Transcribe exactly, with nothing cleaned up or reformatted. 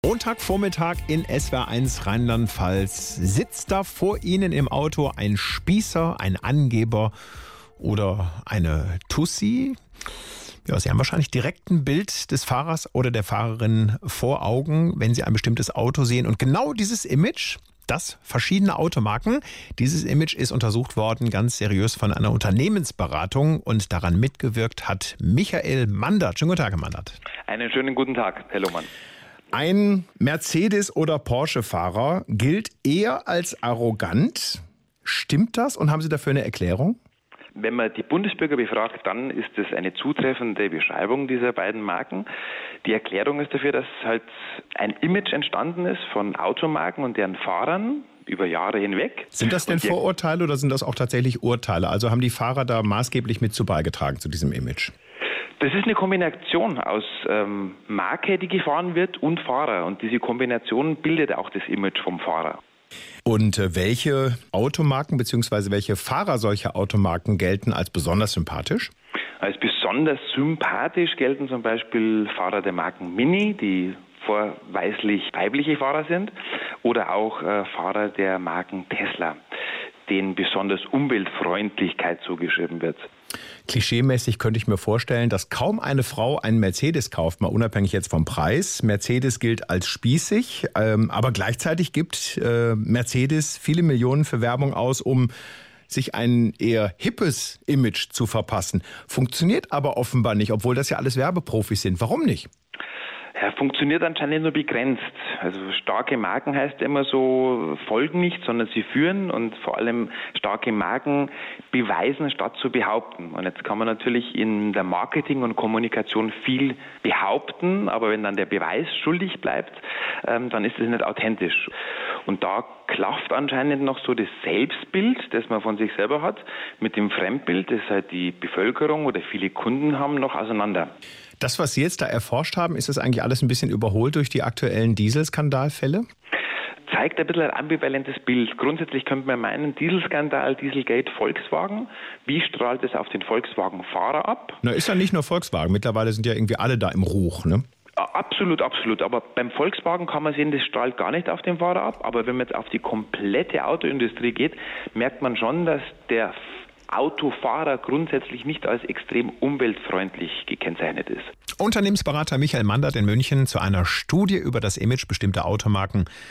Montagvormittag in S W R eins Rheinland-Pfalz. Sitzt da vor Ihnen im Auto ein Spießer, ein Angeber oder eine Tussi? Ja, Sie haben wahrscheinlich direkt ein Bild des Fahrers oder der Fahrerin vor Augen, wenn Sie ein bestimmtes Auto sehen. Und genau dieses Image, das verschiedene Automarken, dieses Image ist untersucht worden, ganz seriös von einer Unternehmensberatung. Und daran mitgewirkt hat Michael Mandert. Schönen guten Tag, Herr Mandert. Einen schönen guten Tag, Herr Lohmann. Ein Mercedes- oder Porsche-Fahrer gilt eher als arrogant. Stimmt das und haben Sie dafür eine Erklärung? Wenn man die Bundesbürger befragt, dann ist das eine zutreffende Beschreibung dieser beiden Marken. Die Erklärung ist dafür, dass halt ein Image entstanden ist von Automarken und deren Fahrern über Jahre hinweg. Sind das denn Vorurteile oder sind das auch tatsächlich Urteile? Also haben die Fahrer da maßgeblich mit zu beigetragen zu diesem Image? Das ist eine Kombination aus ähm, Marke, die gefahren wird, und Fahrer. Und diese Kombination bildet auch das Image vom Fahrer. Und äh, welche Automarken bzw. welche Fahrer solcher Automarken gelten als besonders sympathisch? Als besonders sympathisch gelten zum Beispiel Fahrer der Marken Mini, die vorweislich weibliche Fahrer sind, oder auch äh, Fahrer der Marken Tesla, denen besonders Umweltfreundlichkeit zugeschrieben wird. Klischeemäßig könnte ich mir vorstellen, dass kaum eine Frau einen Mercedes kauft, mal unabhängig jetzt vom Preis. Mercedes gilt als spießig, ähm, aber gleichzeitig gibt äh, Mercedes viele Millionen für Werbung aus, um sich ein eher hippes Image zu verpassen. Funktioniert aber offenbar nicht, obwohl das ja alles Werbeprofis sind. Warum nicht? Ja, funktioniert anscheinend nur begrenzt. Also starke Marken heißt immer so, folgen nicht, sondern sie führen, und vor allem starke Marken beweisen, statt zu behaupten. Und jetzt kann man natürlich in der Marketing und Kommunikation viel behaupten, aber wenn dann der Beweis schuldig bleibt, ähm, dann ist es nicht authentisch. Und da klafft anscheinend noch so das Selbstbild, das man von sich selber hat, mit dem Fremdbild, das halt die Bevölkerung oder viele Kunden haben, noch auseinander. Das, was Sie jetzt da erforscht haben, ist das eigentlich alles ein bisschen überholt durch die aktuellen Dieselskandalfälle? Zeigt ein bisschen ein ambivalentes Bild. Grundsätzlich könnte man meinen, Dieselskandal, Dieselgate, Volkswagen. Wie strahlt es auf den Volkswagen-Fahrer ab? Na, ist ja nicht nur Volkswagen. Mittlerweile sind ja irgendwie alle da im Ruch, ne? Absolut, absolut. Aber beim Volkswagen kann man sehen, das strahlt gar nicht auf den Fahrer ab. Aber wenn man jetzt auf die komplette Autoindustrie geht, merkt man schon, dass der Autofahrer grundsätzlich nicht als extrem umweltfreundlich gekennzeichnet ist. Unternehmensberater Michael Mandert in München zu einer Studie über das Image bestimmter Automarken